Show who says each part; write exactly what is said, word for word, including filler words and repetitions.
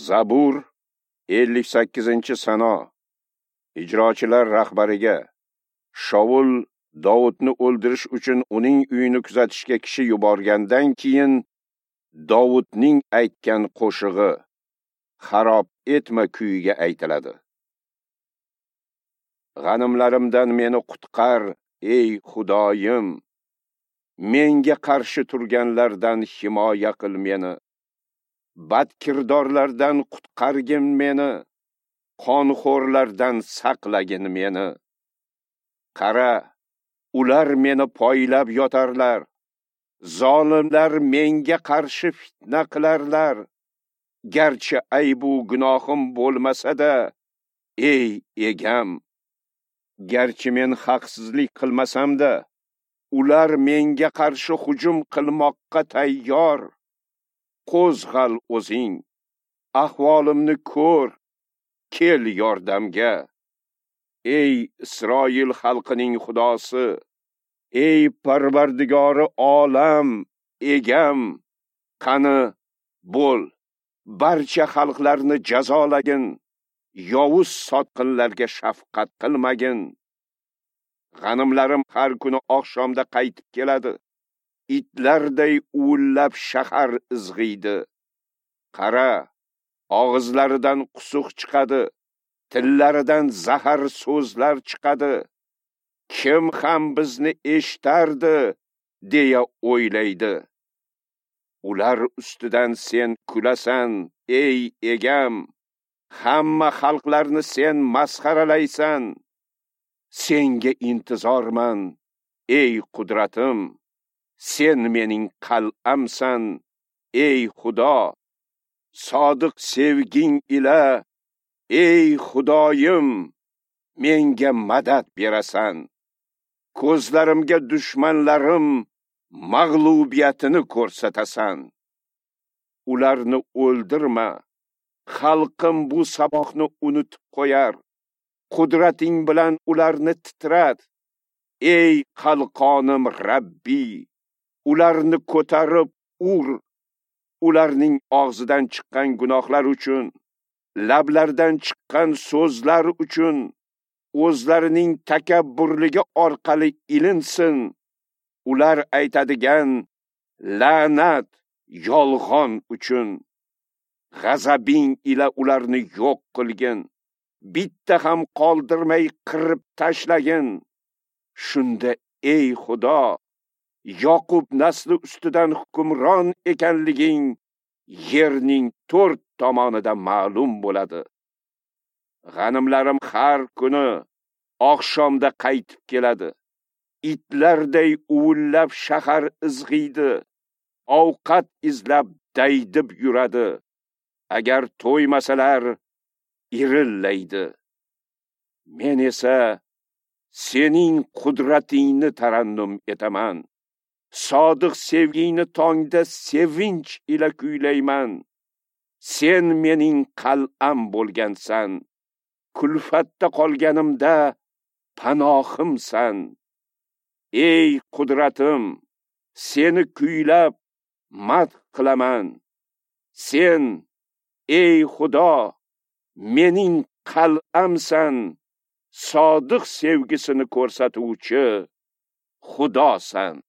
Speaker 1: Zabur ellik sakkizinchi sano. Ijrochilar rahbariga Shaul Davudni o'ldirish uchun uning uyini kuzatishga kishi yuborgandan keyin Davudning aytgan qo'shig'i xarob etma kuyiga aytiladi. G'animlarimdan meni qutqar, ey Xudoyim. Menga qarshi turganlardan himoya qil meni. Badkirdorlardan qutqargin meni. Qonxo'rlardan saqlagin meni. Qara, ular meni poylab yotarlar. Zolimlar menga qarshi fitna qilarlar. Garchi aybu gunohim bo'lmasa-da, ey egam. Garchi men haqsizlik qilmasam-da, ular menga qarshi hujum qilmoqqa tayyor. Qo'zg'al o'zing, ahvolimni ko'r, kel yordamga. Ey Isroil xalqining Xudosi, ey Parvardigori olam, egam, qani bo'l, barcha xalqlarni jazolagin, yovuz sotqinlarga shafqat qilmagin. G'animlarim har kuni oqshomda qaytib keladi. Itlarday uvillab shahar izg'iydi. Qara, og'izlaridan qusuq chiqadi, tillaridan zahar so'zlar chiqadi. Kim ham bizni eshitardi, deya o'ylaydi. Ular ustidan sen kulasan, ey egam. Hamma xalqlarni sen masxaralaysan. Senga intizorman, ey qudratim. Sen mening qal'amsan, ey Xudo. Sodiq sevging ila, ey Xudoyim, menga madad berasan. Ko'zlarimga dushmanlarim mag'lubiyatini ko'rsatasan. Ularni o'ldirma. Xalqim bu saboqni unutib qo'yar. Qudrating bilan ularni titrat. Ey qalqonim Rabbiy, ularni ko'tarib ur. Ularning og'zidan chiqqan gunohlar uchun, lablardan chiqqan so'zlar uchun, o'zlarining takabburligi orqali ilinsin. Ular aytadigan la'nat, yolg'on uchun. G'azabing ila ularni yo'q qilgin. Bitta ham qoldirmay qirib tashlagin. Shunda ey Xudo, Yoqub nasli ustidan hukmron ekanliging yerning to'rt tomonida ma'lum bo'ladi. G'animlarim har kuni oqshomda qaytib keladi. Itlarday uvillab shahar izg'iydi. Ovqat izlab daydib yuradi. Agar to'ymasalar irillaydi. Men esa sening qudratingni tarannum etaman. Sodiq sevgingni tongda sevinch ila kuylayman. Sen mening qal'am bo'lgansan. Kulfatda qolganimda panohimsan. Ey qudratim, seni kuylab madh qilaman. Sen, ey Xudo, mening qal'amsan. Sodiq sevgisini ko'rsatuvchi Xudosan.